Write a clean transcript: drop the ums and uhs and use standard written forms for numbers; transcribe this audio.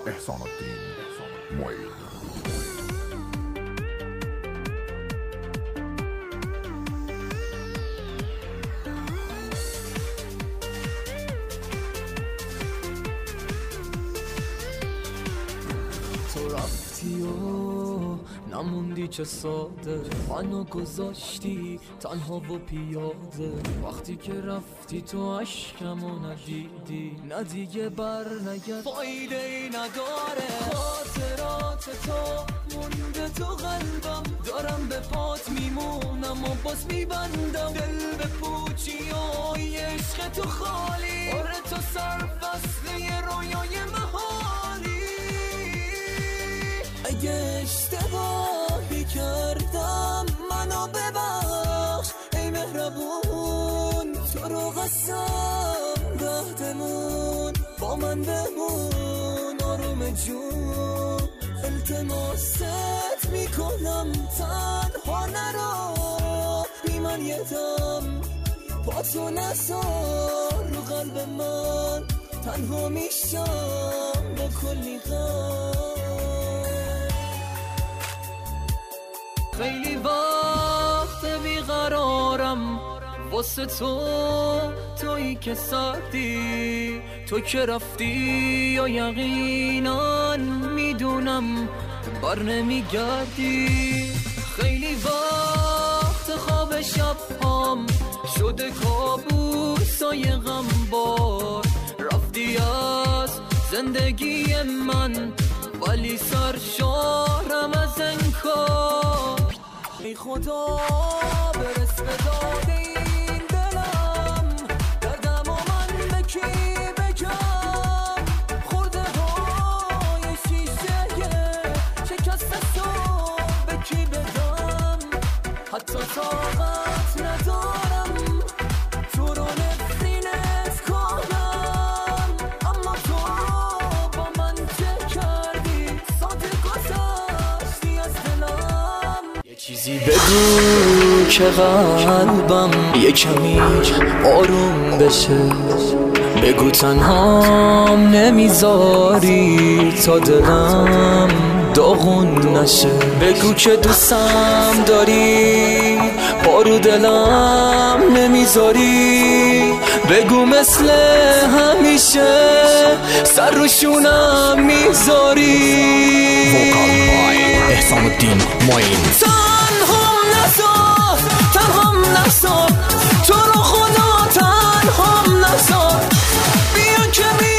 احسان الدین معین. تو رفتی و نموندی چه ساده، منو گذاشتی تنها و پیاده. وقتی که رفتی تو عشقمو ندیدی، نه دیگه بر نگرد، فایده ای نداره. خاطرات تو مونده تو قلبم، دارم به پات میمونم و باز میبندم. دل به پوچی و یه عشق تو خالی، آره تو سرفصل یه رویای محالی. اگه اشتباهی کردم منو ببخش ای مهربون، تو رو قسم رهدمون با من بمون آروم جون. التماست میکنم تنها نرو، بی من یه دم با تو نزار رو قلب من، تنها میشم با کلی غم. خیلی وقت بیقرارم واسه تو، تویی که سردی، تو که رفتی یا یقینا میدونم بر نمیگردی. خیلی وقت خواب شب هم شده کابوسای غمبار، رفتی از زندگی من ولی سرشارم از انکار. ای خدا برس به داد این دلم، دردم و من به کی بگم. خورده های شیشه شکست تو به کی بدم. حتی طاقت ندارم تو رو نفرینت کنم، اما تو با من چه کردی؟ ساده گذاشتی از دلم. یه چیزی بگو که قلبم یه کمی آروم بشه، بگو تنهام نمیذاری تا دلم داغون نشه. بگو که دوستم داری بارو دلم نمیذاری، بگو مثل همیشه سر روشونم میذاری. وکال بای احسان الدین معین. تنهام نذار تو رو خدا، تنهام نذار، بیا که